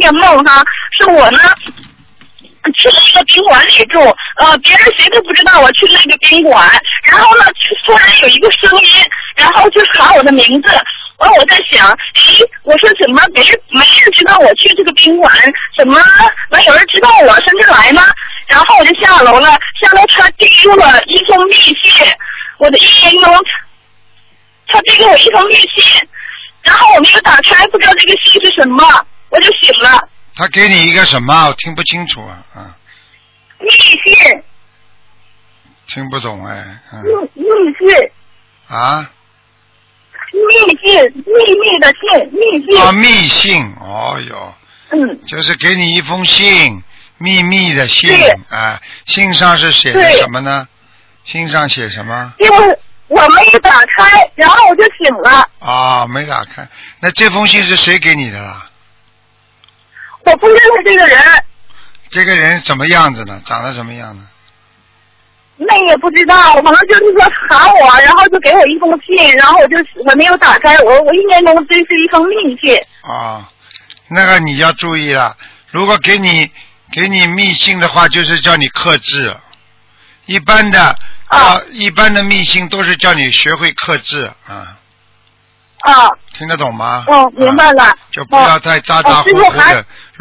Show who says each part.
Speaker 1: 个梦哈，是我呢去了一个宾馆里住，别人谁都不知道我去了一个宾馆，然后呢突然有一个声音，然后就喊我的名字。我在想，我说怎么没人知道我去这个宾馆，怎么没有人知道我上这来吗？然后我就下楼了，下楼他递给我一封密信，我的一中，他递给我一封密信，然后我没有打开，不知道这个信是什么，我就醒了。
Speaker 2: 他给你一个什么？我听不清楚啊，
Speaker 1: 密信。
Speaker 2: 听不懂哎，
Speaker 1: 密信。
Speaker 2: 啊？
Speaker 1: 密信，秘密的信，密信。
Speaker 2: 密信，哦哟。就是给你一封信，秘密的信，信上是写的什么呢？信上写什么？
Speaker 1: 因为我没打开，然后我就醒了。
Speaker 2: 没打开。那这封信是谁给你的啦？
Speaker 1: 我不认识这个人。
Speaker 2: 这个人什么样子呢？长得什么样呢？
Speaker 1: 那也不知道，反正就是说喊我，然后就给我一封信，然后我没有打开，我一年中这是一封密信。
Speaker 2: 那个你要注意了，如果给你密信的话，就是叫你克制。一般的密信都是叫你学会克制听得懂吗？
Speaker 1: 明白了。
Speaker 2: 就不要太咋咋呼呼的。